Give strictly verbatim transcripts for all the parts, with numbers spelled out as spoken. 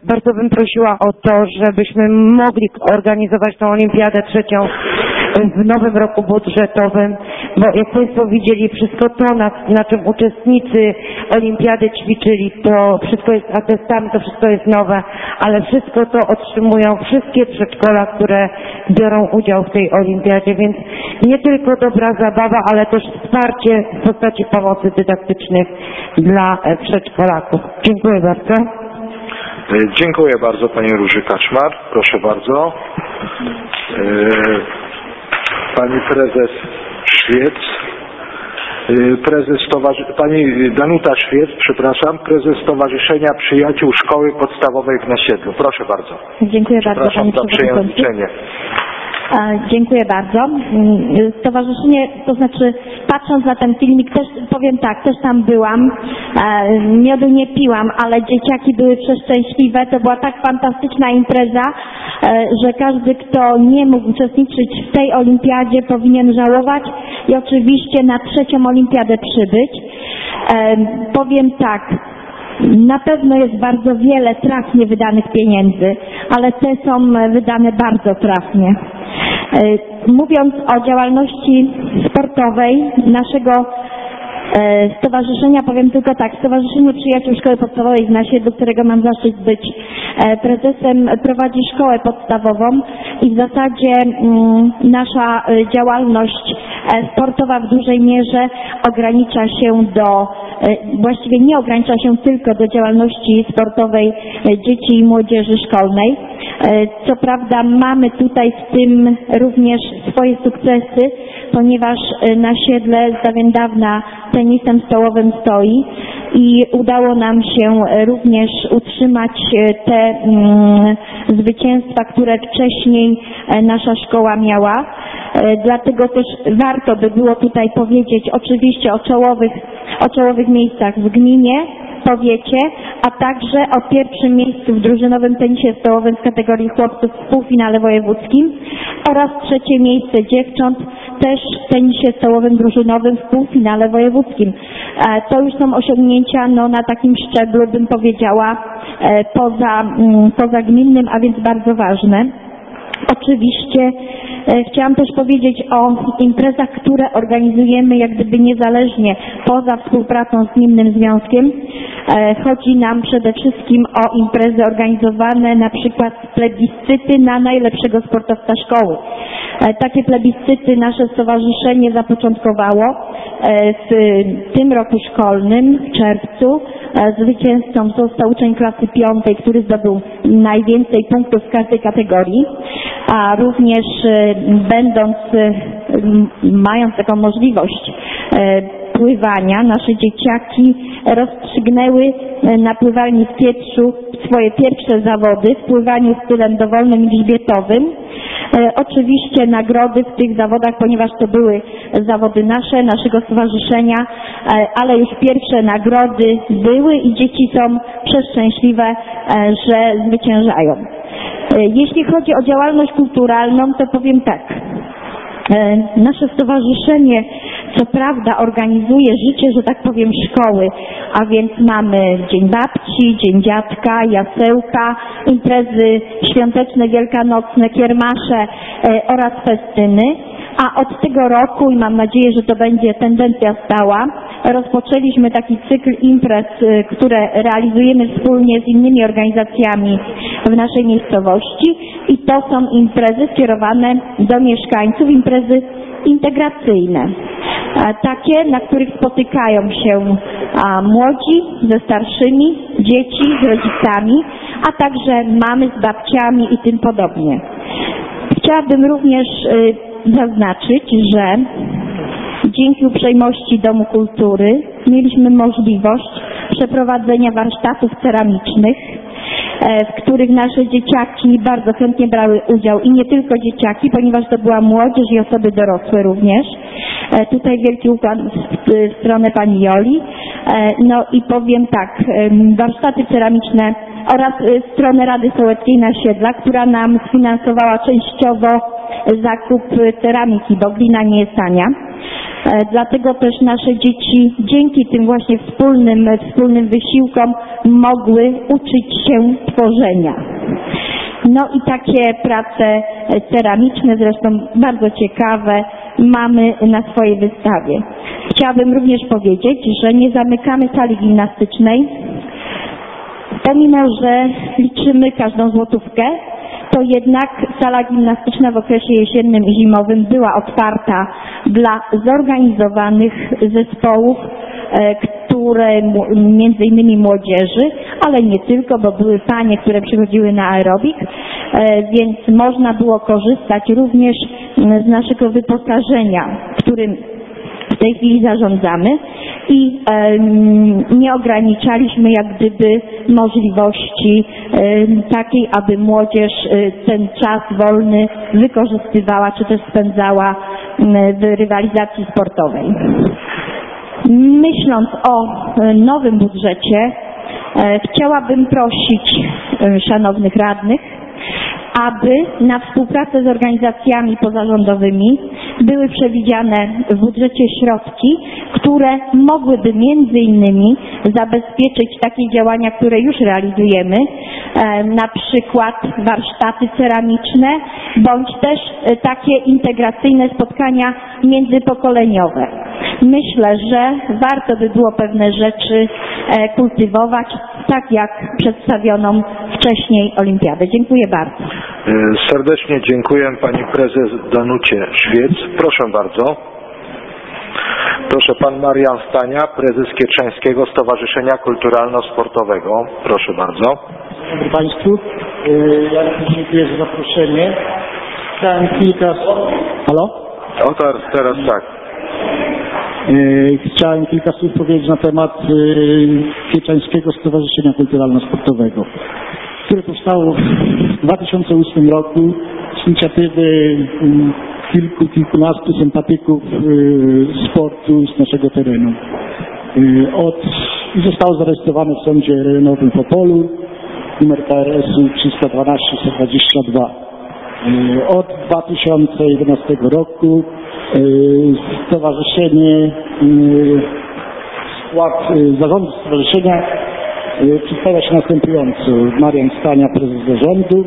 bardzo bym prosiła o to, żebyśmy mogli organizować tą olimpiadę trzecią w nowym roku budżetowym, bo jak Państwo widzieli, wszystko to, na, na czym uczestnicy olimpiady ćwiczyli, to wszystko jest atestami, to wszystko jest nowe, ale wszystko to otrzymują wszystkie przedszkola, które biorą udział w tej olimpiadzie, więc nie tylko dobra zabawa, ale też wsparcie w postaci pomocy dydaktycznych dla przedszkolaków. Dziękuję bardzo. Dziękuję bardzo Pani Róży Kaczmar. Proszę bardzo. Pani prezes Szwiec. Prezes Stowarzy... Pani Danuta Szwiec, przepraszam, prezes Stowarzyszenia Przyjaciół Szkoły Podstawowej w Nasiedlu. Proszę bardzo. Dziękuję bardzo Panie za przejęzyczenie. Dziękuję bardzo. Stowarzyszenie, to znaczy patrząc na ten filmik, też powiem tak, też tam byłam, miodu nie piłam, ale dzieciaki były przeszczęśliwe, to była tak fantastyczna impreza, że każdy, kto nie mógł uczestniczyć w tej olimpiadzie, powinien żałować i oczywiście na trzecią olimpiadę przybyć. Powiem tak, na pewno jest bardzo wiele trafnie wydanych pieniędzy, ale te są wydane bardzo trafnie. Mówiąc o działalności sportowej naszego stowarzyszenia, powiem tylko tak, Stowarzyszenie Przyjaciół Szkoły Podstawowej w Nasiedlu, którego mam zaszczyt być prezesem, prowadzi szkołę podstawową i w zasadzie nasza działalność sportowa w dużej mierze ogranicza się do, właściwie nie ogranicza się tylko do działalności sportowej dzieci i młodzieży szkolnej. Co prawda mamy tutaj w tym również swoje sukcesy, ponieważ Nasiedle z dawien dawna tenisem stołowym stoi i udało nam się również utrzymać te mm, zwycięstwa, które wcześniej nasza szkoła miała. Dlatego też warto by było tutaj powiedzieć oczywiście o czołowych, o czołowych miejscach w gminie, powiecie, a także o pierwszym miejscu w drużynowym tenisie stołowym w kategorii chłopców w półfinale wojewódzkim oraz trzecie miejsce dziewcząt też w tenisie stołowym drużynowym w półfinale wojewódzkim. To już są osiągnięcia no, na takim szczeblu, bym powiedziała, poza, poza gminnym, a więc bardzo ważne. Oczywiście e, chciałam też powiedzieć o imprezach, które organizujemy jak gdyby niezależnie poza współpracą z Gminnym Związkiem. E, chodzi nam przede wszystkim o imprezy organizowane, na przykład plebiscyty na najlepszego sportowca szkoły. E, takie plebiscyty nasze stowarzyszenie zapoczątkowało e, w tym roku szkolnym, w czerwcu. E, zwycięzcą został uczeń klasy piątej, który zdobył najwięcej punktów w każdej kategorii. A również będąc, mając taką możliwość pływania, nasze dzieciaki rozstrzygnęły na pływalni w Pietrzu swoje pierwsze zawody w pływaniu stylem dowolnym i grzbietowym. Oczywiście nagrody w tych zawodach, ponieważ to były zawody nasze, naszego stowarzyszenia, ale już pierwsze nagrody były i dzieci są przeszczęśliwe, że zwyciężają. Jeśli chodzi o działalność kulturalną, to powiem tak. Nasze stowarzyszenie co prawda organizuje życie, że tak powiem, szkoły, a więc mamy Dzień Babci, Dzień Dziadka, jasełka, imprezy świąteczne, wielkanocne, kiermasze oraz festyny. A od tego roku, i mam nadzieję, że to będzie tendencja stała, rozpoczęliśmy taki cykl imprez, które realizujemy wspólnie z innymi organizacjami w naszej miejscowości i to są imprezy skierowane do mieszkańców, imprezy integracyjne. Takie, na których spotykają się młodzi ze starszymi, dzieci z rodzicami, a także mamy z babciami i tym podobnie. Chciałabym również zaznaczyć, że dzięki uprzejmości Domu Kultury mieliśmy możliwość przeprowadzenia warsztatów ceramicznych, w których nasze dzieciaki bardzo chętnie brały udział i nie tylko dzieciaki, ponieważ to była młodzież i osoby dorosłe również. Tutaj wielki ukłon w stronę pani Joli. No i powiem tak, warsztaty ceramiczne oraz w stronę Rady Sołeckiej Nasiedla, która nam sfinansowała częściowo zakup ceramiki, bo glina nie jest tania. Dlatego też nasze dzieci dzięki tym właśnie wspólnym, wspólnym wysiłkom mogły uczyć się tworzenia. No i takie prace ceramiczne, zresztą bardzo ciekawe, mamy na swojej wystawie. Chciałabym również powiedzieć, że nie zamykamy sali gimnastycznej. Pomimo że liczymy każdą złotówkę, to jednak sala gimnastyczna w okresie jesiennym i zimowym była otwarta dla zorganizowanych zespołów, które między innymi młodzieży, ale nie tylko, bo były panie, które przychodziły na aerobik, więc można było korzystać również z naszego wyposażenia, którym w tej chwili zarządzamy i e, nie ograniczaliśmy jak gdyby możliwości e, takiej, aby młodzież e, ten czas wolny wykorzystywała czy też spędzała e, w rywalizacji sportowej. Myśląc o e, nowym budżecie, e, chciałabym prosić e, szanownych radnych, aby na współpracę z organizacjami pozarządowymi były przewidziane w budżecie środki, które mogłyby między innymi zabezpieczyć takie działania, które już realizujemy, e, na przykład warsztaty ceramiczne, bądź też e, takie integracyjne spotkania międzypokoleniowe. Myślę, że warto by było pewne rzeczy e, kultywować, tak jak przedstawioną wcześniej olimpiadę. Dziękuję bardzo. Serdecznie dziękuję pani prezes Danucie Świec. Proszę bardzo. Proszę pan Marian Stania, prezes Kietrzańskiego Stowarzyszenia Kulturalno-Sportowego. Proszę bardzo. Dzień dobry państwu. Ja również dziękuję za zaproszenie. Chciałem kilka... Halo? O teraz, teraz tak. Chciałem kilka słów powiedzieć na temat Kietrzańskiego Stowarzyszenia Kulturalno-Sportowego, które powstało w dwa tysiące ósmym roku z inicjatywy kilku, kilkunastu sympatyków sportu z naszego terenu. Od, i zostało zarejestrowane w Sądzie Rejonowym w Opolu, numer K R S-u trzysta dwanaście sto dwadzieścia dwa. Od dwa tysiące jedenastego roku stowarzyszenie, skład zarządu stowarzyszenia przedstawia się następująco. Marian Stania, prezes zarządu,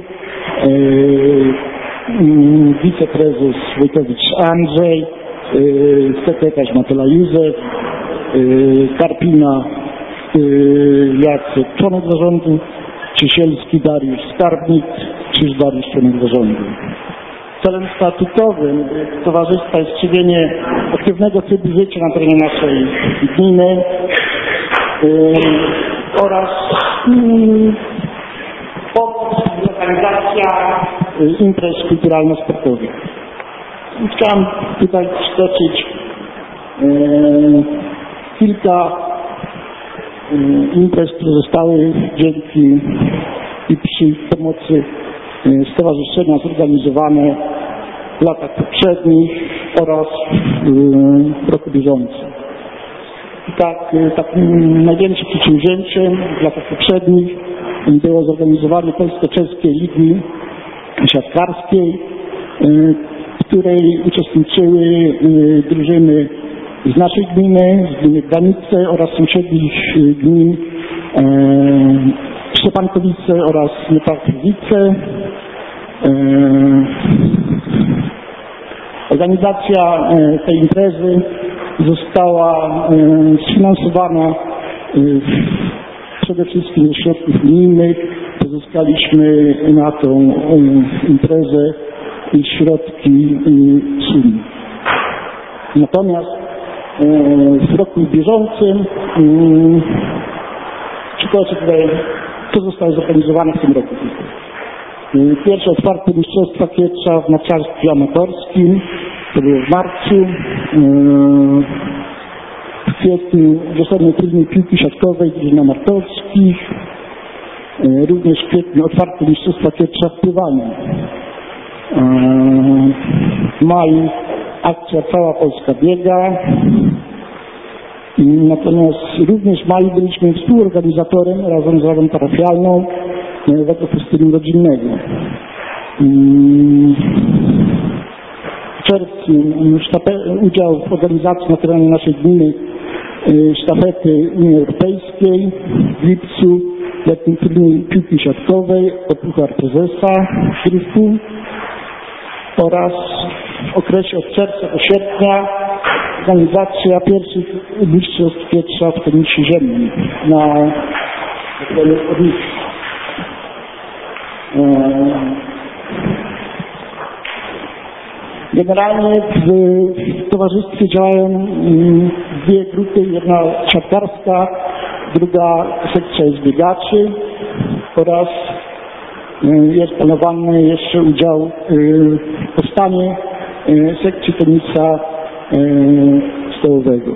wiceprezes Wojtowicz Andrzej, sekretarz Matela Józef, Karpina Jacek, członek zarządu, Ciesielski Dariusz, skarbnik, Krzyż Dariusz, członek zarządu. Celem statutowym towarzystwa jest skrzywienie aktywnego trybu życia na terenie naszej gminy yy, oraz yy, pomoc i organizacja yy, imprez kulturalno-sportowych. Chciałem tutaj przytoczyć yy, kilka yy, imprez, które zostały dzięki i przy pomocy stowarzyszenia zorganizowane w latach poprzednich oraz w roku bieżącym. I tak, takim największym przedsięwzięciem w latach poprzednich było zorganizowanie Polsko-Czeskiej Ligi Siatkarskiej, w której uczestniczyły drużyny z naszej gminy, z gminy Granice oraz sąsiednich gmin Szczepankowice oraz Leparkowice. Organizacja tej imprezy została sfinansowana przede wszystkim ze środków unijnych. Pozyskaliśmy na tą imprezę środki z Unii. Natomiast w roku bieżącym przytoczę tutaj, to zostało zorganizowane w tym roku. Pierwsze otwarte mistrzostwa Kietrza w narciarstwie amatorskim, to było w marcu. W kwietniu wiosenny turniej piłki siatkowej drużyn amatorskich. Również w kwietniu otwarte mistrzostwa Kietrza w pływaniu. W maju akcja Cała Polska biega. Natomiast również w maju byliśmy współorganizatorem razem z Radą Parafialną Nowego Festynku Rodzinnego. czerwcu sztafe- udział w organizacji na terenie naszej gminy sztafety Unii Europejskiej, w lipcu letnim turniej piłki siatkowej o Puchar Prezesa w Gryfku oraz w okresie od czerwca do sierpnia organizacja pierwszych mistrzostw Pietrza w tenisie ziemnym na terenie Orlicy. Generalnie w towarzystwie działają dwie grupy, jedna siatkarska, druga sekcja jest biegaczy oraz jest planowany jeszcze udział w powstaniu sekcji tenisa stołowego.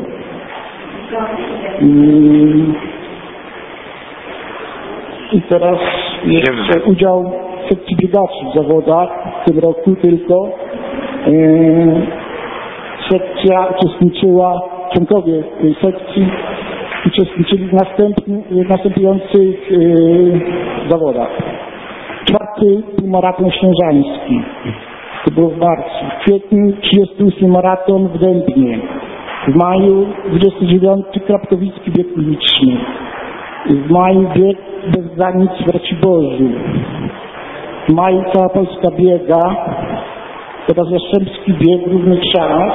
I teraz jeszcze udział w sekcji biegaczy w zawodach w tym roku tylko. Sekcja uczestniczyła, członkowie tej sekcji uczestniczyli w następnych, następujących zawodach. Czwarty półmaraton ślężański, to było w marcu. W kwietniu trzydziesty ósmy maraton w Dębnie. W maju dwudziesty dziewiąty krapkowicki bieg uliczny. W maju bieg bez granic w Raciborzu. W maju cała Polska biega. Teraz Jastrzębski bieg równych szans.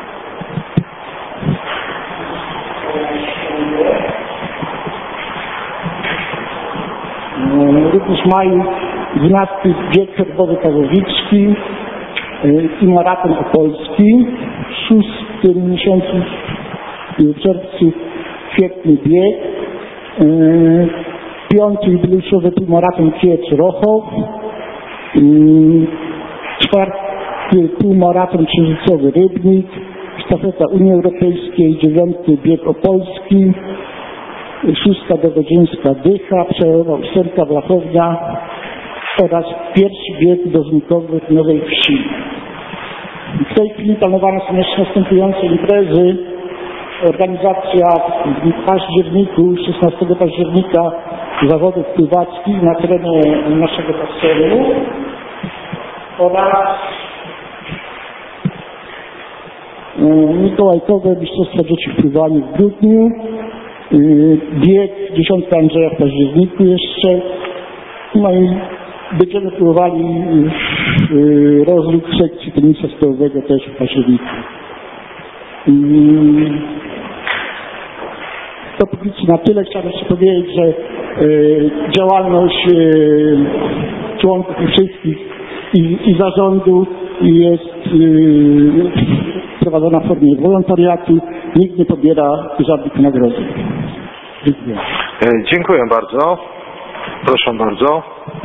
Również w maju dwunasty bieg herbowy Pawłowicki i maraton opolski. W szóstym miesiącu w czerwcu kwietny bieg. Piąty jubileuszowy półmaraton Kielce-Rochow. Czwarty półmaraton księżycowy Rybnik. Sztafeta Unii Europejskiej. Dziewiąty bieg opolski. Szósta dowodzieńska Dycha, przełowa ósemka Wlachownia oraz pierwszy bieg doznikowy w Nowej Wsi. W tej chwili planowane są jeszcze następujące imprezy. Organizacja w październiku, szesnastego października zawodów pływackich na terenie naszego basenu oraz mikołajkowe mistrzostwa dzieci w pływaniu w grudniu. Bieg dziesiątego Andrzeja w październiku jeszcze. No i będziemy próbowali rozruch sekcji tenisa stołowego też w październiku. To póki na tyle. Chciałbym jeszcze powiedzieć, że działalność członków wszystkich i, i zarządu jest prowadzona w formie wolontariatu. Nikt nie pobiera żadnych nagrodzeń. Dziękuję. Dziękuję bardzo. Proszę bardzo.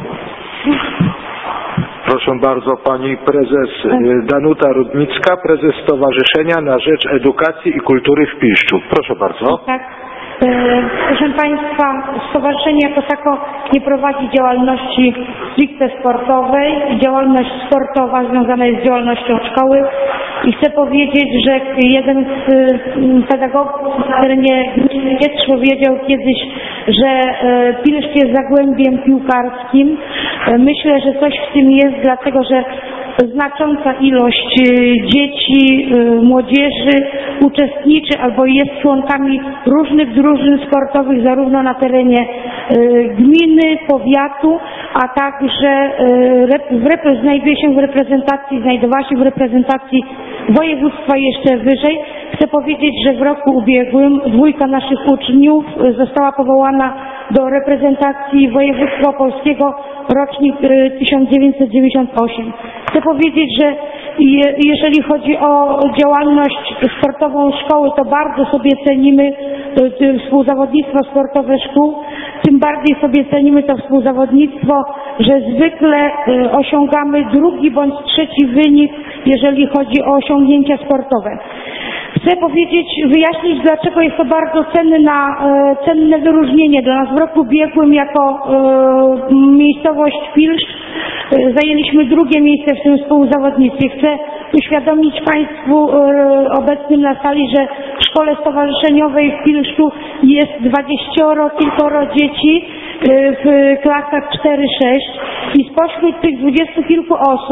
Proszę bardzo, pani prezes Danuta Rudnicka, prezes Stowarzyszenia na Rzecz Edukacji i Kultury w Piszczu. Proszę bardzo. Tak. Proszę Państwa, stowarzyszenie jako tako nie prowadzi działalności stricte sportowej. Działalność sportowa związana jest z działalnością szkoły i chcę powiedzieć, że jeden z pedagogów na terenie gminy Pietrz powiedział kiedyś, że Pilszcz jest zagłębiem piłkarskim. Myślę, że coś w tym jest, dlatego że znacząca ilość dzieci, młodzieży uczestniczy albo jest członkami różnych drużyn sportowych zarówno na terenie gminy, powiatu, a także w, znajduje się w reprezentacji, znajdowała się w reprezentacji województwa jeszcze wyżej. Chcę powiedzieć, że w roku ubiegłym dwójka naszych uczniów została powołana do reprezentacji województwa opolskiego, rocznik tysiąc dziewięćset dziewięćdziesiąty ósmy. Chcę powiedzieć, że jeżeli chodzi o działalność sportową szkoły, to bardzo sobie cenimy współzawodnictwo sportowe szkół, tym bardziej sobie cenimy to współzawodnictwo, że zwykle osiągamy drugi bądź trzeci wynik, jeżeli chodzi o osiągnięcia sportowe. Chcę powiedzieć, wyjaśnić, dlaczego jest to bardzo cenne, na, cenne wyróżnienie dla nas. W roku ubiegłym jako e, miejscowość Pilszcz zajęliśmy drugie miejsce w tym współzawodnictwie. Chcę uświadomić Państwu e, obecnym na sali, że w szkole stowarzyszeniowej w Pilszczu jest dwadzieścioro kilkoro dzieci w klasach cztery sześć i spośród tych dwudziestu kilku osób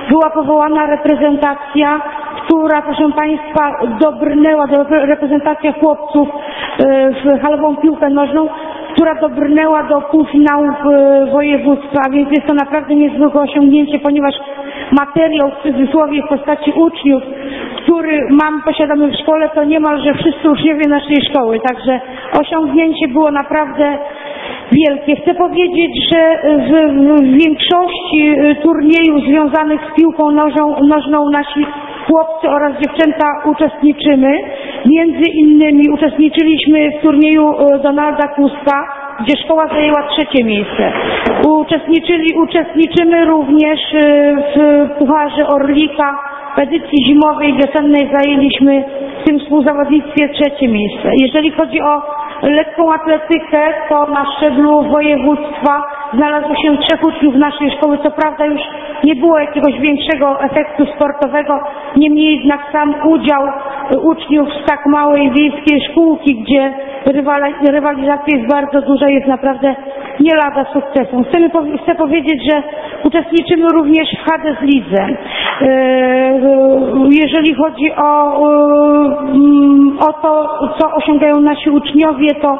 była powołana reprezentacja, która, proszę Państwa, dobrnęła do reprezentacja chłopców w halową piłkę nożną, która dobrnęła do półfinałów województwa, a więc jest to naprawdę niezwykłe osiągnięcie, ponieważ materiał w cudzysłowie w postaci uczniów, który mam, posiadamy w szkole, to niemalże wszyscy uczniowie naszej szkoły, także osiągnięcie było naprawdę wielkie. Chcę powiedzieć, że w, w większości turniejów związanych z piłką nożną, nożną nasi chłopcy oraz dziewczęta uczestniczymy. Między innymi uczestniczyliśmy w turnieju Donalda Tuska, gdzie szkoła zajęła trzecie miejsce. Uczestniczyli, uczestniczymy również w Pucharze Orlika. W edycji zimowej i wiosennej zajęliśmy w tym współzawodnictwie trzecie miejsce. Jeżeli chodzi o lekką atletykę, to na szczeblu województwa znalazło się trzech uczniów naszej szkoły. Co prawda już nie było jakiegoś większego efektu sportowego, niemniej jednak sam udział uczniów z tak małej wiejskiej szkółki, gdzie rywalizacja jest bardzo duża, jest naprawdę nie lada sukcesem. Chcemy, chcę powiedzieć, że uczestniczymy również w Hades Lidze. Jeżeli chodzi o, o to, co osiągają nasi uczniowie, to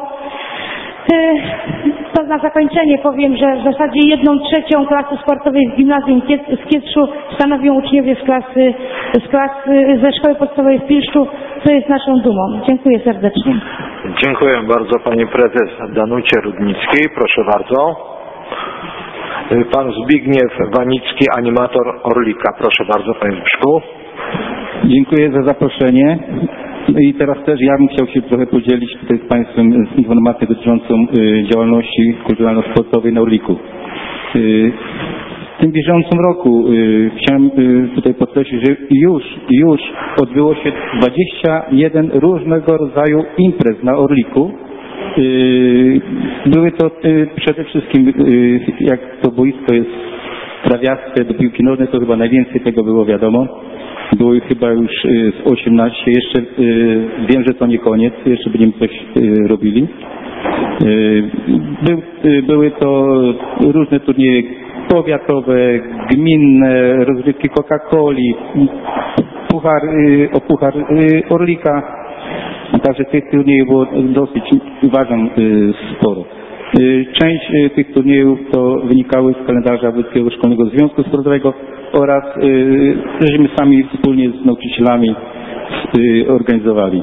To na zakończenie powiem, że w zasadzie jedną trzecią klasy sportowej w gimnazjum w Kietrzu stanowią uczniowie z klasy, z klasy ze szkoły podstawowej w Pilszczu, co jest naszą dumą. Dziękuję serdecznie. Dziękuję bardzo pani prezes Danucie Rudnickiej. Proszę bardzo. Pan Zbigniew Wanicki, animator Orlika. Proszę bardzo, panie Zbyszku. Dziękuję za zaproszenie. No i teraz też ja bym chciał się trochę podzielić tutaj z Państwem z informacją dotyczącą y, działalności kulturalno-sportowej na Orliku. Y, w tym bieżącym roku y, chciałem y, tutaj podkreślić, że już, już odbyło się dwadzieścia jeden różnego rodzaju imprez na Orliku. Y, były to y, przede wszystkim, y, jak to boisko jest trawiaste do piłki nożnej, to chyba najwięcej tego było wiadomo. Było ich chyba już z osiemnaście, jeszcze y, wiem, że to nie koniec, jeszcze będziemy coś y, robili. Y, był, y, były to różne turnieje powiatowe, gminne, rozgrywki Coca-Coli, puchar, y, o puchar y, Orlika, także tych turniejów było dosyć, uważam, y, sporo. Część tych turniejów to wynikały z kalendarza Wojewódzkiego Szkolnego Związku Sportowego oraz żeśmy sami wspólnie z nauczycielami organizowali.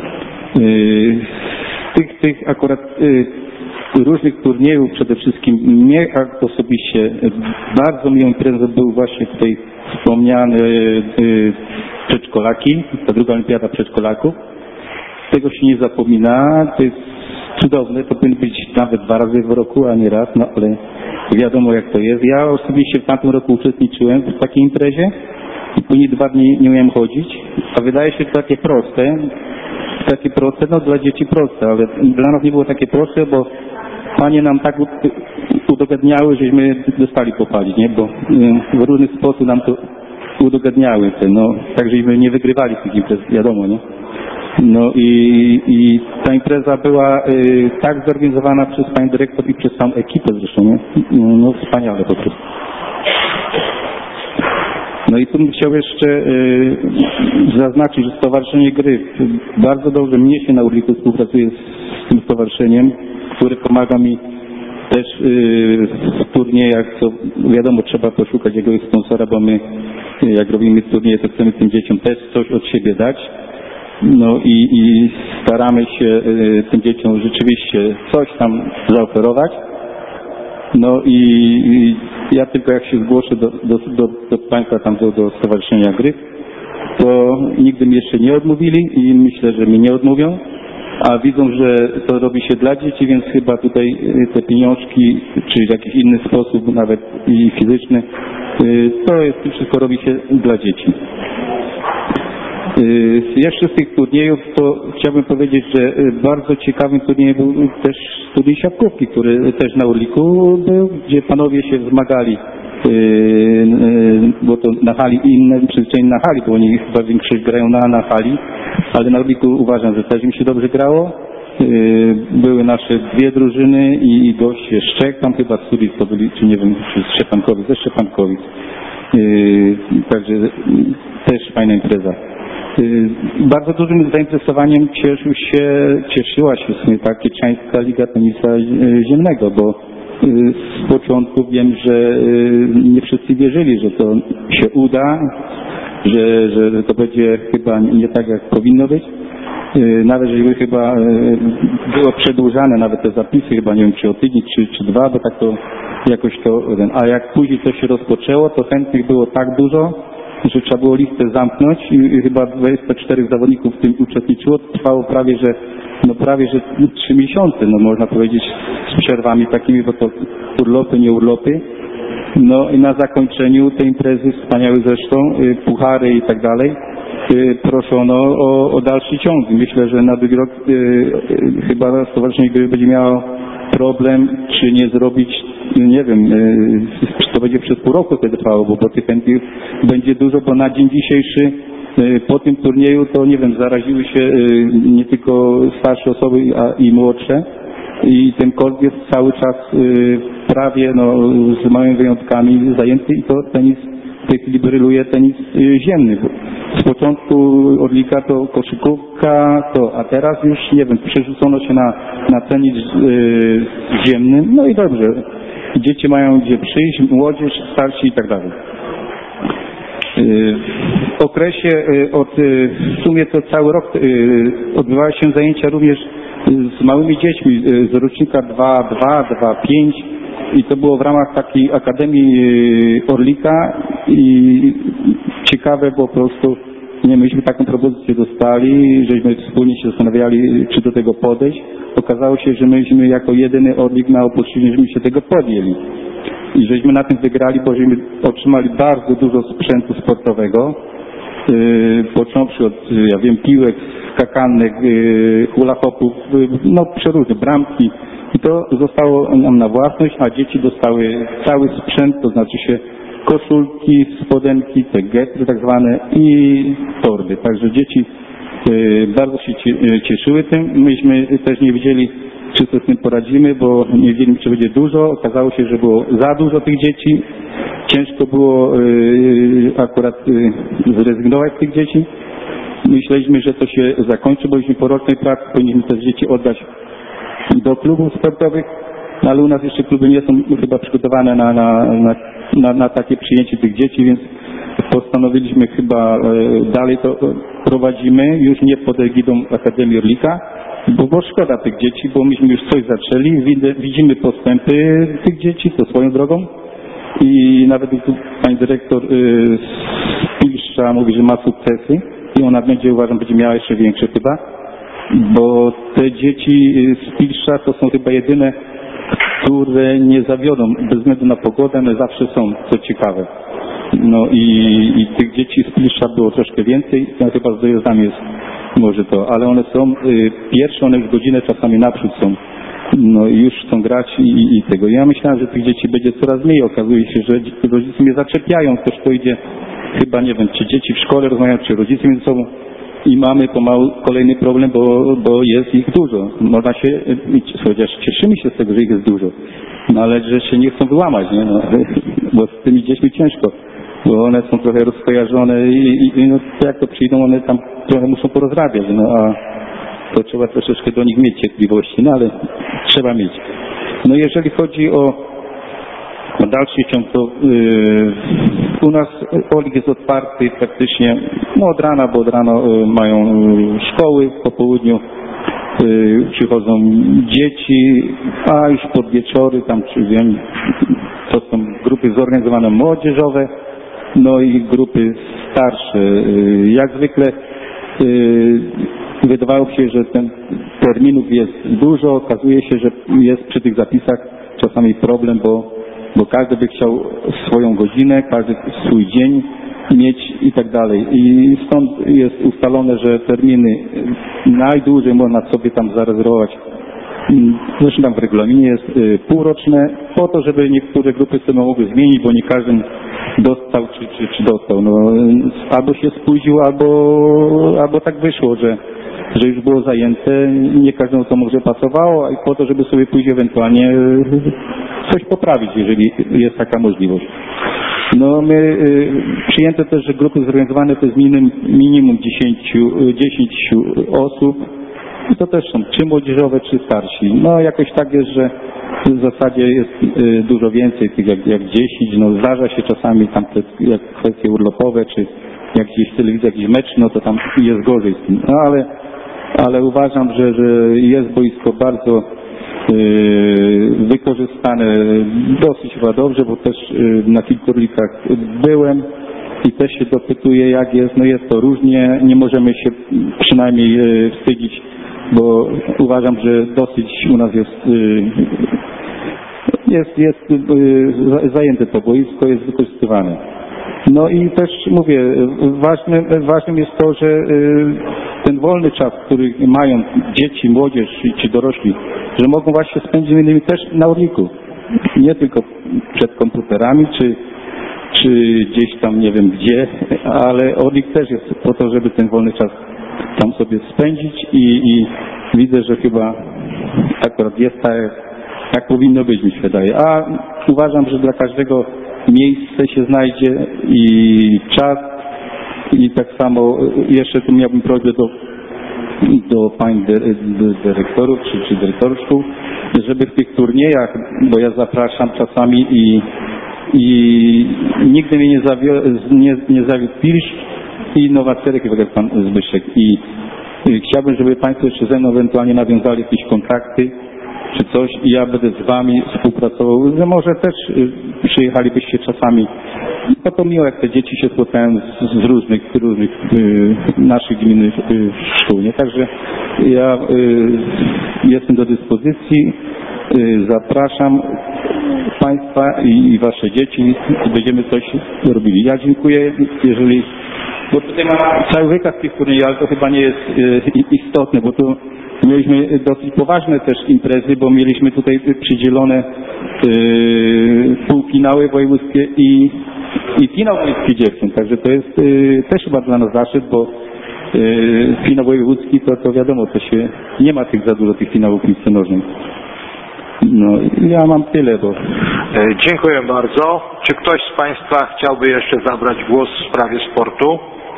Z tych, tych akurat różnych turniejów przede wszystkim mnie osobiście bardzo miłą imprezą był właśnie tutaj wspomniany przedszkolaki, ta druga olimpiada przedszkolaków. Tego się nie zapomina, to jest cudowne, to powinno być nawet dwa razy w roku, a nie raz, no ale wiadomo jak to jest. Ja osobiście w tamtym roku uczestniczyłem w takiej imprezie i później dwa dni nie umiałem chodzić, a wydaje się to takie proste, takie proste, no dla dzieci proste, ale dla nas nie było takie proste, bo panie nam tak udogadniały, żeśmy dostali popalić, nie, bo w różny sposób nam to udogadniały, te, no, tak żeśmy nie wygrywali tych imprez, wiadomo, nie. No i, i ta impreza była y, tak zorganizowana przez panią dyrektor i przez całą ekipę zresztą, nie? No wspaniale po prostu. No i tu bym chciał jeszcze y, zaznaczyć, że Stowarzyszenie Gry bardzo dobrze mnie się na Orliku współpracuje z, z tym stowarzyszeniem, które pomaga mi też y, w turniejach, co wiadomo trzeba poszukać jakiegoś sponsora, bo my jak robimy turnieje, to chcemy tym dzieciom też coś od siebie dać. No i, i staramy się y, tym dzieciom rzeczywiście coś tam zaoferować. No i, i ja tylko jak się zgłoszę do, do, do, do Państwa tam do, do Stowarzyszenia Gry, to nigdy mi jeszcze nie odmówili i myślę, że mi nie odmówią. A widzą, że to robi się dla dzieci, więc chyba tutaj te pieniążki, czy w jakiś inny sposób, nawet i fizyczny, y, to jest, wszystko robi się dla dzieci. Jeszcze z tych turniejów to chciałbym powiedzieć, że bardzo ciekawym turniejem był też turniej siatkówki, który też na Orliku był, gdzie panowie się zmagali, bo to na hali inne, przyzwyczajeni na hali, bo oni chyba większość grają na, na hali, ale na Orliku uważam, że też im się dobrze grało. Były nasze dwie drużyny i goście z Czech, tam chyba z Sulis to byli, czy nie wiem, czy z Szczepankowic, ze Szczepankowic. Yy, także też fajna impreza. Yy, bardzo dużym zainteresowaniem cieszył się, cieszyła się w sumie ta Kieczańska Liga Tenisa Ziemnego, bo yy, z początku wiem, że yy, nie wszyscy wierzyli, że to się uda, że, że to będzie chyba nie tak, jak powinno być. Yy, nawet żeby chyba yy, było przedłużane nawet te zapisy, chyba nie wiem czy o tydzień, czy, czy dwa, bo tak to jakoś to, a jak później to się rozpoczęło, to chętnych było tak dużo, że trzeba było listę zamknąć i, i chyba dwadzieścia cztery zawodników w tym uczestniczyło. Trwało prawie, że no prawie, że trzy miesiące, no można powiedzieć z przerwami takimi, bo to urlopy, nie urlopy. No i na zakończeniu tej imprezy, wspaniałe zresztą, y, puchary i tak dalej, y, proszono o, o dalszy ciąg. Myślę, że na drugi rok y, y, chyba Stowarzyszenie Gry będzie miało problem, czy nie zrobić, nie wiem, czy to będzie przez pół roku wtedy trwało, bo, bo tych chętnych będzie dużo, bo na dzień dzisiejszy po tym turnieju to, nie wiem, zaraziły się nie tylko starsze osoby, a i młodsze i ten kort jest cały czas prawie, no, z małymi wyjątkami zajęty i to tenis w tej chwili bryluje tenis ziemny. Z początku Orlika to koszykówka, to, a teraz już, nie wiem, przerzucono się na, na tenis yy, ziemny, no i dobrze. Dzieci mają gdzie przyjść, młodzież, starsi i tak dalej. Yy, w okresie yy, od, yy, w sumie to cały rok yy, odbywały się zajęcia również z małymi dziećmi, yy, z rocznika dwa dwa, dwa pięć. I to było w ramach takiej Akademii Orlika i ciekawe, bo po prostu, nie, myśmy taką propozycję dostali, żeśmy wspólnie się zastanawiali, czy do tego podejść. Okazało się, że myśmy jako jedyny Orlik na Opolszczyźnie, żeśmy się tego podjęli. I żeśmy na tym wygrali, bo żeśmy otrzymali bardzo dużo sprzętu sportowego, yy, począwszy od, ja wiem, piłek, skakanek, yy, hula hopów, yy, no przeróżne, bramki. I to zostało nam na własność, a dzieci dostały cały sprzęt, to znaczy się koszulki, spodenki, te getry tak zwane i torby. Także dzieci y, bardzo się cieszyły tym. Myśmy też nie wiedzieli, czy sobie z tym poradzimy, bo nie wiedzieliśmy, czy będzie dużo. Okazało się, że było za dużo tych dzieci. Ciężko było y, akurat y, zrezygnować z tych dzieci. Myśleliśmy, że to się zakończy, bo byliśmy po rocznej pracy, powinniśmy te dzieci oddać do klubów sportowych, no ale u nas jeszcze kluby nie są chyba przygotowane na, na, na, na, na takie przyjęcie tych dzieci, więc postanowiliśmy chyba e, dalej to prowadzimy, już nie pod egidą Akademii Orlika, bo, bo szkoda tych dzieci, bo myśmy już coś zaczęli, widzę, widzimy postępy tych dzieci, to swoją drogą i nawet tu pani dyrektor e, z Pilsza mówi, że ma sukcesy i ona będzie, uważam, będzie miała jeszcze większe chyba. Bo te dzieci z Pilsza to są chyba jedyne, które nie zawiodą bez względu na pogodę, one zawsze są, co ciekawe. No i, i tych dzieci z Pilsza było troszkę więcej, no chyba z dojazdami jest może to, ale one są y, pierwsze, one już godzinę czasami naprzód są. No i już chcą grać i, i tego. Ja myślałem, że tych dzieci będzie coraz mniej. Okazuje się, że rodzice mnie zaczepiają, ktoś to idzie, chyba nie wiem, czy dzieci w szkole rozmawiają, czy rodzice między sobą. I mamy pomału kolejny problem, bo, bo jest ich dużo. Można się, chociaż cieszymy się z tego, że ich jest dużo, no ale że się nie chcą wyłamać, nie? No, bo z tymi dziećmi ciężko, bo one są trochę rozkojarzone i, i no, jak to przyjdą, one tam trochę muszą porozrabiać, no a to trzeba troszeczkę do nich mieć cierpliwości, no ale trzeba mieć. No jeżeli chodzi o o dalszy ciąg, to yy, u nas Orlik jest otwarty praktycznie no od rana, bo od rana yy, mają yy, szkoły, po południu yy, przychodzą dzieci, a już pod wieczory, tam czy wiem, to są grupy zorganizowane młodzieżowe, no i grupy starsze. Yy, jak zwykle yy, wydawało się, że ten terminów jest dużo, okazuje się, że jest przy tych zapisach czasami problem, bo bo każdy by chciał swoją godzinę, każdy swój dzień mieć i tak dalej. I stąd jest ustalone, że terminy najdłużej można sobie tam zarezerwować. Zresztą tam w regulaminie jest półroczne, po to, żeby niektóre grupy sobie mogły zmienić, bo nie każdy dostał czy, czy, czy dostał. No, albo się spóźnił, albo, albo tak wyszło, że że już było zajęte, nie każdemu to może pasowało, a po to, żeby sobie później ewentualnie coś poprawić, jeżeli jest taka możliwość. No my y, przyjęto też, że grupy zorganizowane to jest minimum, minimum dziesięć osób. I to też są czy młodzieżowe, czy starsi. No jakoś tak jest, że w zasadzie jest y, dużo więcej tych jak, jak dziesięć. No zdarza się czasami tam te jak kwestie urlopowe, czy jak gdzieś w telewizji jakiś mecz, no to tam jest gorzej z tym. No ale, ale uważam, że, że jest boisko bardzo Yy, wykorzystane dosyć chyba dobrze, bo też yy, na kilku orlikach byłem i też się dopytuję jak jest, no jest to różnie, nie możemy się przynajmniej yy, wstydzić, bo uważam, że dosyć u nas jest yy, jest, jest yy, zajęte to boisko, jest wykorzystywane. No i też mówię, ważnym, ważnym jest to, że yy, ten wolny czas, który mają dzieci, młodzież czy dorośli, że mogą właśnie spędzić innymi też na Orliku. Nie tylko przed komputerami, czy, czy gdzieś tam nie wiem gdzie, ale Orlik też jest po to, żeby ten wolny czas tam sobie spędzić i, i widzę, że chyba akurat jest tak, jak powinno być, mi się wydaje. A uważam, że dla każdego miejsce się znajdzie i czas i tak samo jeszcze tu miałbym prośbę do do pań dyrektorów czy, czy dyrektorów szkół, żeby w tych turniejach, bo ja zapraszam czasami i, i nigdy mnie nie zawiódł, nie, nie zawiódł Pilś i Nowacerek, jak pan Zbyszek. I, i chciałbym, żeby państwo jeszcze ze mną ewentualnie nawiązali jakieś kontakty czy coś i ja będę z wami współpracował, że może też y, przyjechalibyście czasami. No to miło, jak te dzieci się spotkają z, z różnych, różnych y, naszych gminnych y, szkół, nie? Także ja y, jestem do dyspozycji, y, zapraszam państwa i, i wasze dzieci i będziemy coś robili. Ja dziękuję, jeżeli, bo tutaj mam cały wykaz tych turniejów, ale to chyba nie jest y, istotne, bo to mieliśmy dosyć poważne też imprezy, bo mieliśmy tutaj przydzielone yy, półfinały wojewódzkie i, i finał wojewódzki dziewczyn. Także to jest yy, też chyba dla nas zaszczyt, bo yy, finał wojewódzki to, to wiadomo, to się nie ma tych za dużo tych finałów w piłce nożnej. No ja mam tyle, bo... Dziękuję bardzo. Czy ktoś z państwa chciałby jeszcze zabrać głos w sprawie sportu?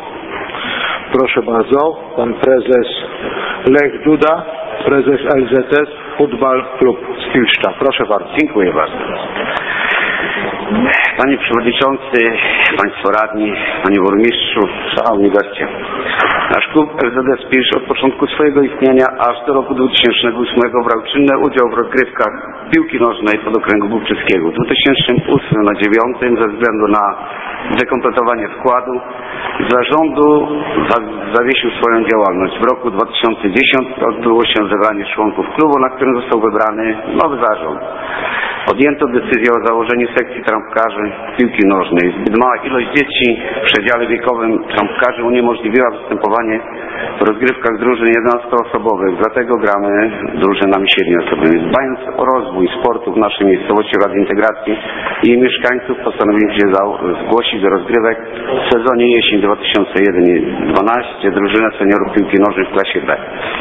Proszę bardzo, pan prezes Lech Duda, prezes L Z S Futbal Klub z Pilszcza. Proszę bardzo. Dziękuję bardzo. Panie Przewodniczący, Państwo Radni, Panie Burmistrzu, Szanowni goście. Nasz klub L Z S Pilsz od początku swojego istnienia aż do roku dwutysięcznego ósmego brał czynny udział w rozgrywkach piłki nożnej pod okręgu Głubczyckiego. W dwa tysiące ósmym na dwa tysiące dziewiątym ze względu na wykompletowanie składu zarządu zawiesił swoją działalność. W roku dwa tysiące dziesiątym odbyło się zebranie członków klubu, na którym został wybrany nowy zarząd. Podjęto decyzję o założeniu sekcji trampkarzy piłki nożnej. Zbyt mała ilość dzieci w przedziale wiekowym trampkarzy uniemożliwiła występowanie w rozgrywkach drużyn jedenastoosobowych, dlatego gramy drużynami siedmioosobowymi. Dbając o rozwój sportu w naszej miejscowości oraz integracji jej mieszkańców, postanowiliśmy się zgłosić do rozgrywek w sezonie jesień dwa tysiące jedenastego dwunastego drużynę seniorów piłki nożnej w klasie B.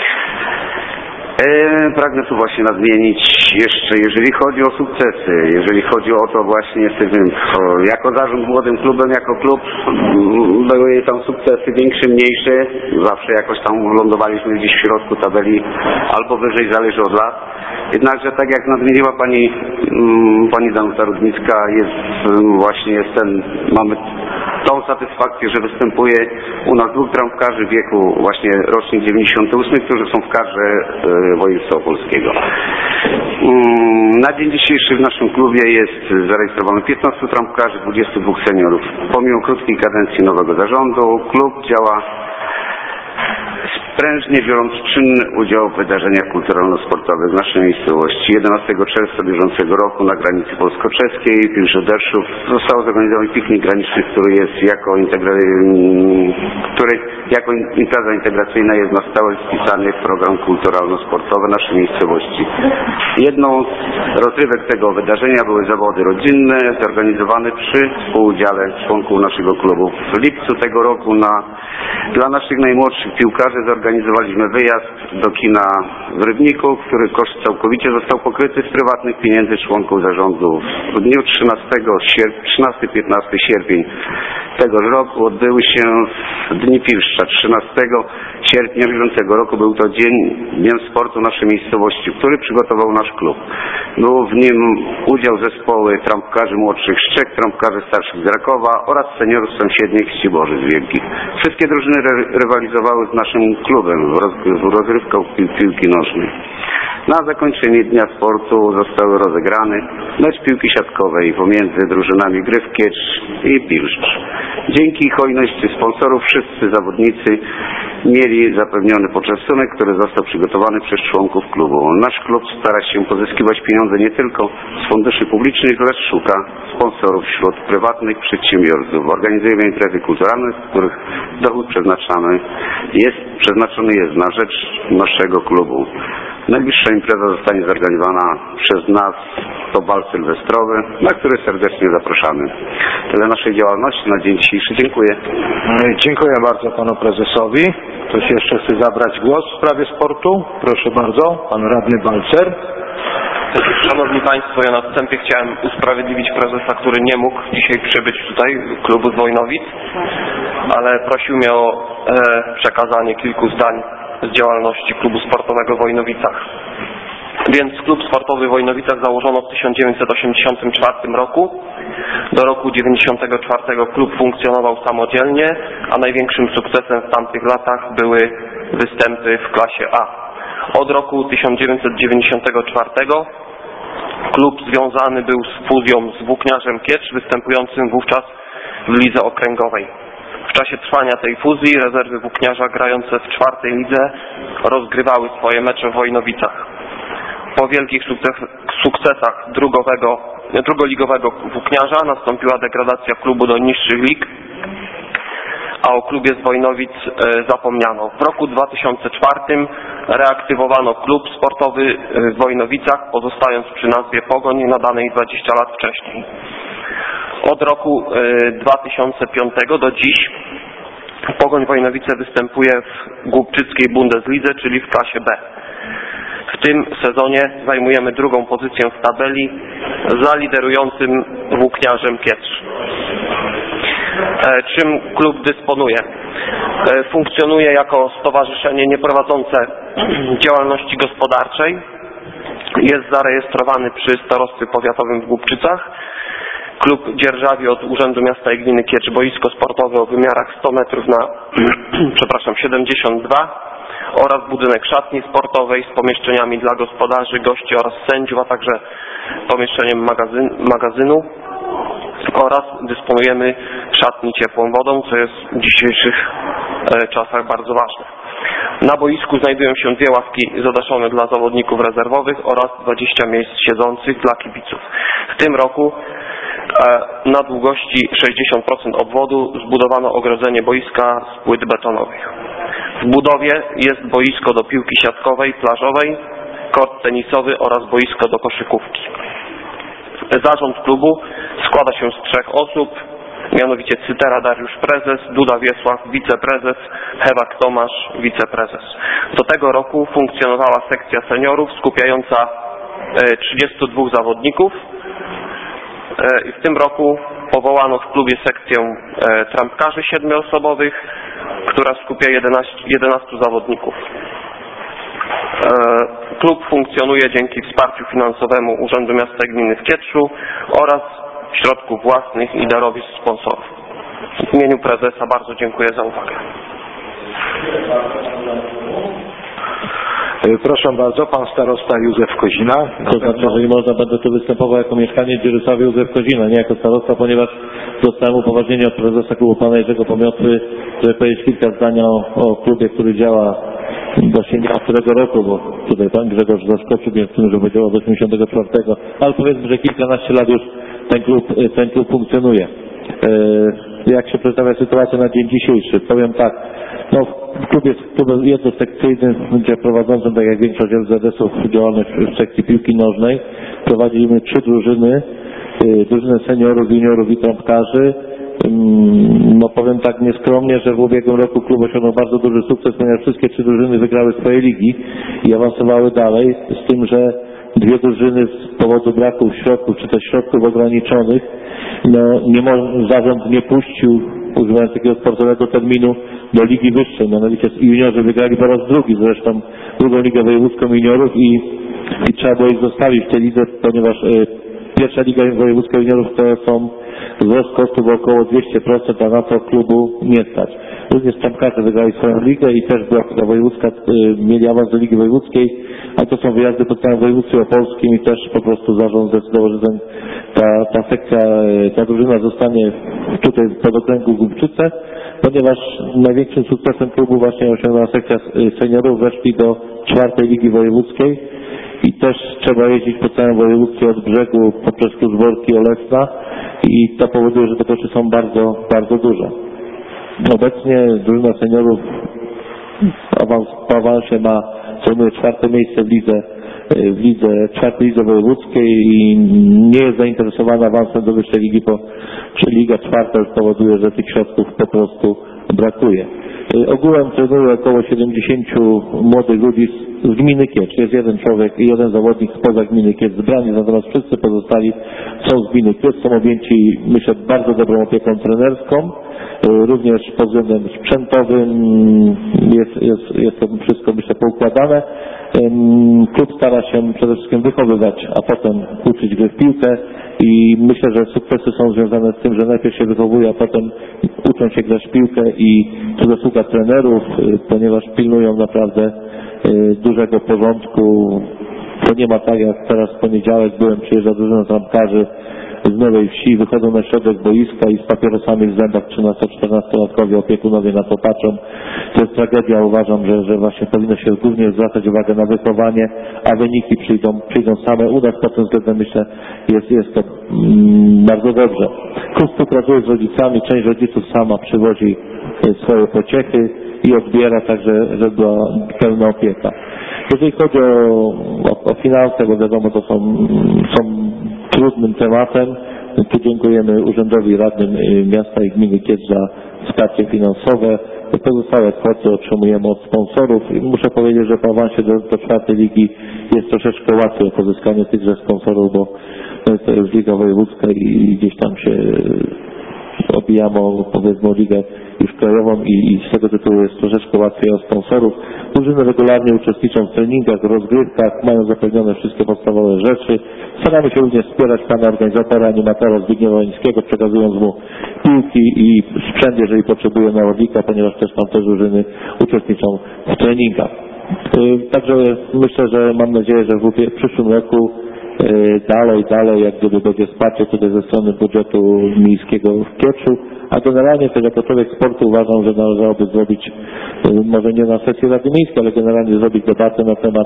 Eee, pragnę tu właśnie nadmienić jeszcze, jeżeli chodzi o sukcesy, jeżeli chodzi o to właśnie, jesteśmy jako zarząd młodym klubem, jako klub, były tam sukcesy większe, mniejsze, zawsze jakoś tam lądowaliśmy gdzieś w środku tabeli, albo wyżej, zależy od lat. Jednakże tak jak nadmieniła pani, pani Danuta Rudnicka, jest właśnie jest ten, mamy tą satysfakcję, że występuje u nas dwóch trampkarzy w wieku właśnie rocznik dziewięćdziesiąty ósmy, którzy są w kadrze e, województwa opolskiego. Mm, na dzień dzisiejszy w naszym klubie jest zarejestrowano piętnastu trampkarzy, dwudziestu dwóch seniorów. Pomimo krótkiej kadencji nowego zarządu, klub działa sprężnie, biorąc czynny udział w wydarzeniach kulturalno-sportowych w naszej miejscowości. jedenastego czerwca bieżącego roku na granicy polsko-czeskiej w Pilszu-Derszów został zorganizowany piknik graniczny, który jest jako, integra... który jako impreza integracyjna jest na stałe wpisany w program kulturalno-sportowy naszej miejscowości. Jedną z rozrywek tego wydarzenia były zawody rodzinne zorganizowane przy współudziale członków naszego klubu. W lipcu tego roku na, dla naszych najmłodszych piłkarzy zorganizowaliśmy wyjazd do kina w Rybniku, który koszt całkowicie został pokryty z prywatnych pieniędzy członków zarządu. W dniu trzynastego piętnastego sierpień tegoż roku odbyły się Dni Pilszcza. trzynastego sierpnia bieżącego roku był to dzień, Dniem Sportu naszej miejscowości, który przygotował nasz klub. Był w nim udział zespoły trampkarzy młodszych z Czech, trampkarzy starszych z Rakowa oraz seniorów sąsiednich z Ciborzyc Wielkich. Wszystkie drużyny re rywalizowały z naszym klubem w, roz w rozgrywkach pi piłki nożnej. Na zakończenie Dnia Sportu zostały rozegrane mecz piłki siatkowej pomiędzy drużynami Gryf Kiecz i Pilszcz. Dzięki hojności sponsorów wszyscy zawodnicy mieli zapewniony poczęstunek, który został przygotowany przez członków klubu. Nasz klub stara się pozyskiwać pieniądze nie tylko z funduszy publicznych, lecz szuka sponsorów wśród prywatnych przedsiębiorców. Organizujemy imprezy kulturalne, z których dochód przeznaczany jest, przeznaczony jest na rzecz naszego klubu. Najbliższa impreza zostanie zorganizowana przez nas, to bal sylwestrowy, na który serdecznie zapraszamy. Tyle naszej działalności na dzień dzisiejszy. Dziękuję. Dziękuję bardzo panu prezesowi. Ktoś jeszcze chce zabrać głos w sprawie sportu? Proszę bardzo, pan radny Balcer. Szanowni Państwo, ja na wstępie chciałem usprawiedliwić prezesa, który nie mógł dzisiaj przybyć tutaj, klubu z Wojnowic, ale prosił mnie o e, przekazanie kilku zdań z działalności klubu sportowego w Wojnowicach. Więc klub sportowy w Wojnowicach założono w tysiąc dziewięćset osiemdziesiątym czwartym roku. Do roku dziewięćdziesiątego czwartego klub funkcjonował samodzielnie, a największym sukcesem w tamtych latach były występy w klasie A. Od roku tysiąc dziewięćset dziewięćdziesiątego czwartego klub związany był z fuzją z Włókniarzem Kiecz, występującym wówczas w lidze okręgowej. W czasie trwania tej fuzji rezerwy Włókniarza grające w czwartej lidze rozgrywały swoje mecze w Wojnowicach. Po wielkich sukces, sukcesach drugowego, drugoligowego Włókniarza nastąpiła degradacja klubu do niższych lig, a o klubie z Wojnowic e, zapomniano. W roku dwa tysiące czwartym reaktywowano klub sportowy w Wojnowicach, pozostając przy nazwie Pogoń nadanej dwadzieścia lat wcześniej. Od roku e, dwa tysiące piątego do dziś Pogoń Wojnowice występuje w głubczyckiej Bundeslidze, czyli w klasie B. W tym sezonie zajmujemy drugą pozycję w tabeli za liderującym Włókniarzem Kiecz. E, czym klub dysponuje? E, funkcjonuje jako stowarzyszenie nieprowadzące działalności gospodarczej. Jest zarejestrowany przy starostwie powiatowym w Głubczycach. Klub dzierżawi od Urzędu Miasta i Gminy Kiecz boisko sportowe o wymiarach sto metrów na przepraszam, siedemdziesiąt dwa oraz budynek szatni sportowej z pomieszczeniami dla gospodarzy, gości oraz sędziów, a także pomieszczeniem magazyn, magazynu oraz dysponujemy szatni ciepłą wodą, co jest w dzisiejszych e, czasach bardzo ważne. Na boisku znajdują się dwie ławki zadaszone dla zawodników rezerwowych oraz dwadzieścia miejsc siedzących dla kibiców. W tym roku e, na długości sześćdziesiąt procent obwodu zbudowano ogrodzenie boiska z płyt betonowych. W budowie jest boisko do piłki siatkowej, plażowej, kort tenisowy oraz boisko do koszykówki. Zarząd klubu składa się z trzech osób, mianowicie Cytera Dariusz prezes, Duda Wiesław wiceprezes, Hewak Tomasz wiceprezes. Do tego roku funkcjonowała sekcja seniorów skupiająca trzydziestu dwóch zawodników. W tym roku powołano w klubie sekcję trampkarzy siedmioosobowych, która skupia jedenastu zawodników. Klub funkcjonuje dzięki wsparciu finansowemu Urzędu Miasta i Gminy w Kietrzu oraz środków własnych i darowizn sponsorów. W imieniu prezesa bardzo dziękuję za uwagę. Proszę bardzo, pan starosta Józef Kozina. To znaczy, jeżeli można, będę tu występował jako mieszkaniec Dzierżawy Józef Kozina, nie jako starosta, ponieważ dostałem upoważnienie od prezesa klubu pana Jerzego Pomiotły, żeby powiedzieć kilka zdań o, o klubie, który działa właśnie nie od którego roku, bo tutaj pan Grzegorz zaskoczył mnie w tym, że powiedział od osiemdziesiątego czwartego, ale powiedzmy, że kilkanaście lat już ten klub, ten klub funkcjonuje. Jak się przedstawia sytuacja na dzień dzisiejszy? Powiem tak, no w klubie jest klubem jednosekcyjnym, gdzie prowadzącym, tak jak większość L Z S-ów, działalność w sekcji piłki nożnej. Prowadzimy trzy drużyny, drużynę seniorów, juniorów i trampkarzy, No powiem tak nieskromnie, że w ubiegłym roku klub osiągnął bardzo duży sukces, ponieważ wszystkie trzy drużyny wygrały swoje ligi i awansowały dalej, z tym, że dwie drużyny z powodu braku środków, czy też środków ograniczonych, no nie mo- zarząd nie puścił, używając takiego sportowego terminu, do ligi wyższej, mianowicie juniorzy wygrali po raz drugi zresztą drugą ligę wojewódzką juniorów i, i trzeba było ich zostawić w tej lidze, ponieważ y, pierwsza liga wojewódzka juniorów to są wzrost kosztów o około dwieście procent, a na to klubu nie stać. Również Czapkarze wygrali swoją ligę i też była ta wojewódzka, y, mieli awans do ligi wojewódzkiej, a to są wyjazdy po całym województwie opolskim i też po prostu zarząd zdecydował, że ten, ta, ta sekcja, ta drużyna zostanie tutaj w podokręgu Głubczyce, ponieważ największym sukcesem klubu właśnie osiągnęła sekcja seniorów, weszli do czwartej ligi wojewódzkiej i też trzeba jeździć po całym województwie od brzegu poprzez Kurzborki, Olesna i to powoduje, że te koszty są bardzo, bardzo duże. Obecnie drużyna seniorów awans, po awansie ma, zajmuje czwarte miejsce w lidze, w lidze, czwartej lidze wojewódzkiej i nie jest zainteresowana awansem do wyższej ligi, bo czy liga czwarta już powoduje, że tych środków po prostu brakuje. Ogółem trenuje około siedemdziesięciu młodych ludzi z, z gminy Kiecz. Jest jeden człowiek i jeden zawodnik spoza gminy Kiecz zbrani, natomiast wszyscy pozostali są z gminy Kiecz, są objęci, myślę, bardzo dobrą opieką trenerską. Również pod względem sprzętowym jest, jest, jest to wszystko, myślę, poukładane. Klub stara się przede wszystkim wychowywać, a potem uczyć gry w piłkę i myślę, że sukcesy są związane z tym, że najpierw się wychowuje, a potem uczą się grać w piłkę i to zasługa trenerów, ponieważ pilnują naprawdę dużego porządku. To nie ma tak jak teraz w poniedziałek byłem, przyjeżdża drużyna trampkarzy z Nowej Wsi, wychodzą na środek boiska i z papierosami w zębach trzynasto-czternastolatkowie opiekunowie na to patrzą. To jest tragedia, uważam, że, że właśnie powinno się głównie zwracać uwagę na wychowanie, a wyniki przyjdą, przyjdą same. U nas pod tym względem, myślę, jest, jest to mm, bardzo dobrze. Klub współpracuje z rodzicami, część rodziców sama przywozi swoje pociechy i odbiera, także żeby była pełna opieka. Jeżeli chodzi o, o, o finanse, bo wiadomo, to są, są trudnym tematem, tu dziękujemy Urzędowi Radnym Miasta i Gminy Kiecz za wsparcie finansowe. Pozostałe kwoty otrzymujemy od sponsorów i muszę powiedzieć, że po awansie do, do czwartej ligi jest troszeczkę łatwiej o pozyskanie tychże sponsorów, bo to jest liga wojewódzka i gdzieś tam się obijamy o, powiedzmy, o ligę już krajową i, i z tego tytułu jest troszeczkę łatwiej o sponsorów. Drużyny regularnie uczestniczą w treningach, rozgrywkach, mają zapewnione wszystkie podstawowe rzeczy. Staramy się również wspierać pana organizatora, animatora Zbigniewa Łańskiego, przekazując mu piłki i sprzęt, jeżeli potrzebuje nawodnika, ponieważ też tam te drużyny uczestniczą w treningach. Także myślę, że mam nadzieję, że w przyszłym roku dalej, dalej, jak gdyby będzie wsparcie tutaj ze strony budżetu miejskiego w Kieczu, a generalnie też jako człowiek sportu uważam, że należałoby zrobić, może nie na sesji Rady Miejskiej, ale generalnie zrobić debatę na temat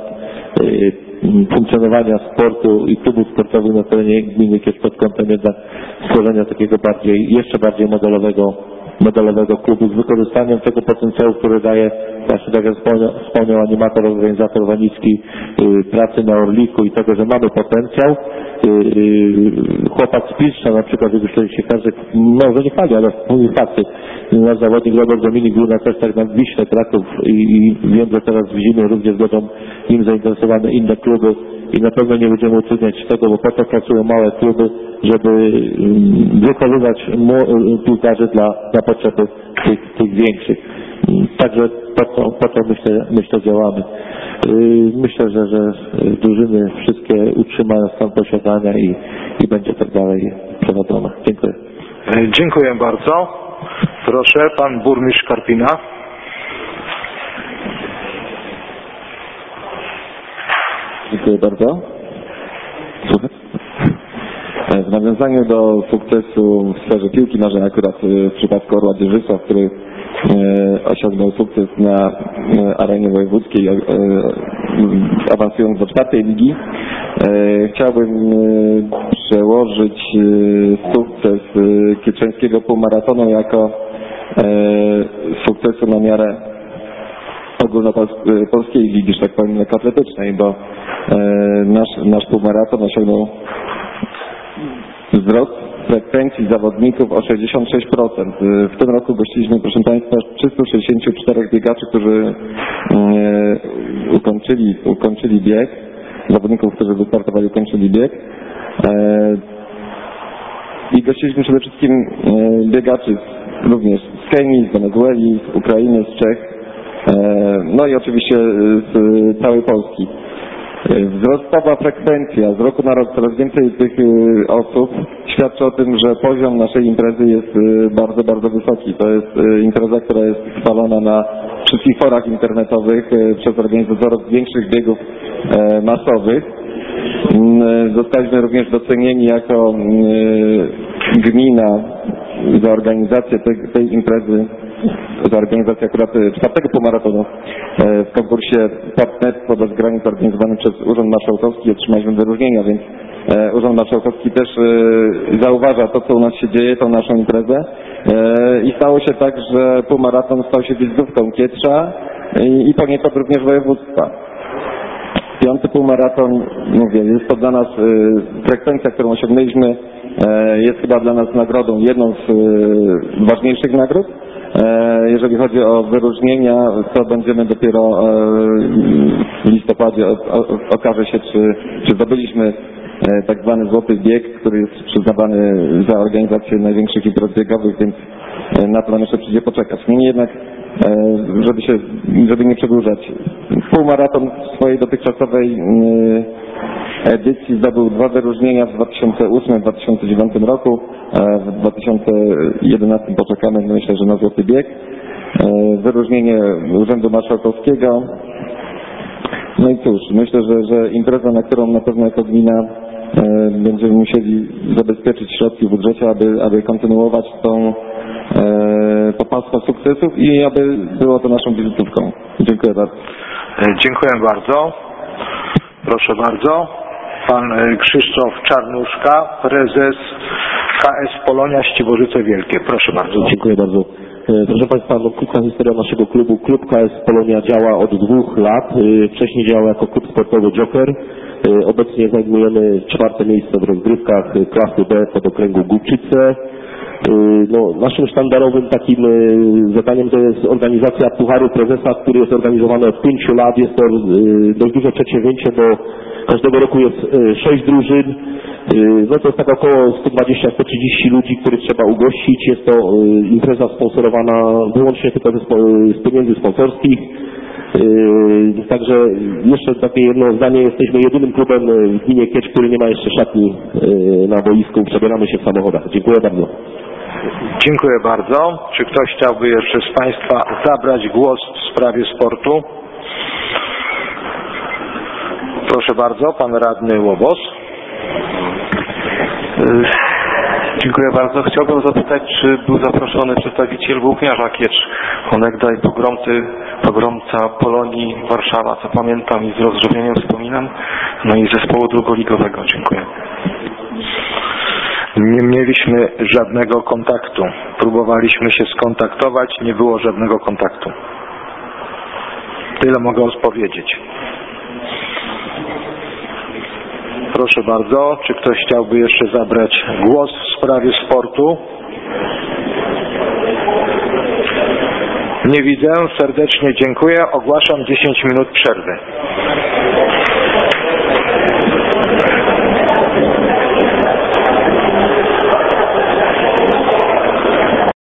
funkcjonowania sportu i klubów sportowych na terenie gminy Kiecz pod kątem jednak stworzenia takiego bardziej, jeszcze bardziej modelowego modelowego klubu z wykorzystaniem tego potencjału, który daje właśnie, tak jak wspomniał, wspomniał animator, organizator Wanicki, yy, pracy na Orliku i tego, że mamy potencjał. Yy, yy, chłopak z Piszcza na przykład, gdybyście się każdy, może nie chwali, ale mówi fakty. Nasz zawodnik Robert Dominik był na testach nad Wiśle, Kraków i, i wiem, że teraz w zimie również będą im zainteresowane inne kluby i na pewno nie będziemy utrudniać tego, bo po to pracują małe kluby, żeby wychowywać piłkarzy dla, dla potrzeby tych, tych większych. Także po to, po to myślę, myślę działamy. Myślę, że, że drużyny wszystkie utrzymają stan posiadania i, i będzie tak dalej prowadzone. Dziękuję. Dziękuję bardzo. Proszę, pan burmistrz Karpina. Dziękuję bardzo. Słuchaj. W nawiązaniu do sukcesu w sferze piłki nożnej, akurat w przypadku Orła Dzierżyca, który osiągnął sukces na arenie wojewódzkiej, awansując do czwartej ligi, chciałbym przełożyć sukces kieczeńskiego półmaratonu jako sukcesu na miarę ogólnopolskiej ligi, że tak powiem, lekkoatletycznej, bo nasz, nasz półmaraton osiągnął wzrost frekwencji zawodników o sześćdziesiąt sześć procent. W tym roku gościliśmy, proszę Państwa, trzystu sześćdziesięciu czterech biegaczy, którzy ukończyli, ukończyli bieg, zawodników, którzy wystartowali, ukończyli bieg. I gościliśmy przede wszystkim biegaczy również z Kenii, z Wenezueli, z Ukrainy, z Czech, no i oczywiście z całej Polski. Wzrostowa frekwencja, z roku na rok coraz więcej tych osób świadczy o tym, że poziom naszej imprezy jest bardzo, bardzo wysoki. To jest impreza, która jest chwalona na wszystkich forach internetowych przez organizatorów większych biegów masowych. Zostaliśmy również docenieni jako gmina za organizację tej, tej imprezy, za organizację akurat czwartego półmaratonu w konkursie Partnerstwo bez granic organizowanym przez Urząd Marszałkowski. Otrzymaliśmy wyróżnienia, więc Urząd Marszałkowski też zauważa to, co u nas się dzieje, tą naszą imprezę. I stało się tak, że półmaraton stał się wizytówką Kietrza i poniekąd również województwa. Piąty półmaraton, mówię, jest to dla nas frekwencja, którą osiągnęliśmy, jest chyba dla nas nagrodą, jedną z ważniejszych nagród. Jeżeli chodzi o wyróżnienia, to będziemy dopiero w listopadzie, okaże się, czy, czy zdobyliśmy tak zwany złoty bieg, który jest przyznawany za organizację największych imprez biegowych, więc na to nam jeszcze przyjdzie poczekać. Niemniej jednak, żeby się, żeby nie przedłużać, półmaraton w swojej dotychczasowej edycji zdobył dwa wyróżnienia w dwa tysiące ósmym i dwa tysiące dziewiątym roku. W dwa tysiące jedenastym poczekamy, myślę, że na złoty bieg. Wyróżnienie Urzędu Marszałkowskiego. No i cóż, myślę, że, że impreza, na którą na pewno jako gmina będziemy musieli zabezpieczyć środki w budżecie, aby, aby kontynuować tą, to pasmo sukcesów i aby było to naszą wizytówką. Dziękuję bardzo. Dziękuję bardzo. Proszę bardzo. Pan Krzysztof Czarnuszka, prezes K S Polonia Ścieborzyce Wielkie. Proszę bardzo. Dziękuję bardzo. Proszę Państwa, no, krótka historia naszego klubu. Klub K S Polonia działa od dwóch lat. Wcześniej działał jako klub sportowy Joker. Obecnie zajmujemy czwarte miejsce w rozgrywkach klasy B pod okręgu Głubczyce. No, naszym sztandarowym takim zadaniem to jest organizacja Pucharu Prezesa, który jest organizowany od pięciu lat. Jest to dość duże przedsięwzięcie, bo każdego roku jest sześć drużyn. No to jest tak około sto dwadzieścia do stu trzydziestu ludzi, których trzeba ugościć. Jest to impreza sponsorowana wyłącznie tylko z pieniędzy sponsorskich. Także jeszcze takie jedno zdanie, jesteśmy jedynym klubem w gminie Kiecz, który nie ma jeszcze szatni na boisku. Przebieramy się w samochodach. Dziękuję bardzo. Dziękuję bardzo. Czy ktoś chciałby jeszcze z Państwa zabrać głos w sprawie sportu? Proszę bardzo, Pan Radny Łobos. Dziękuję bardzo. Chciałbym zapytać, czy był zaproszony przedstawiciel włókniarza Kiecz, onegdaj pogromcy, pogromca Polonii Warszawa, co pamiętam i z rozrzewnieniem wspominam, no i zespołu drugoligowego. Dziękuję. Nie mieliśmy żadnego kontaktu. Próbowaliśmy się skontaktować, nie było żadnego kontaktu. Tyle mogę odpowiedzieć. Proszę bardzo, czy ktoś chciałby jeszcze zabrać głos w sprawie sportu? Nie widzę. Serdecznie dziękuję. Ogłaszam dziesięć minut przerwy.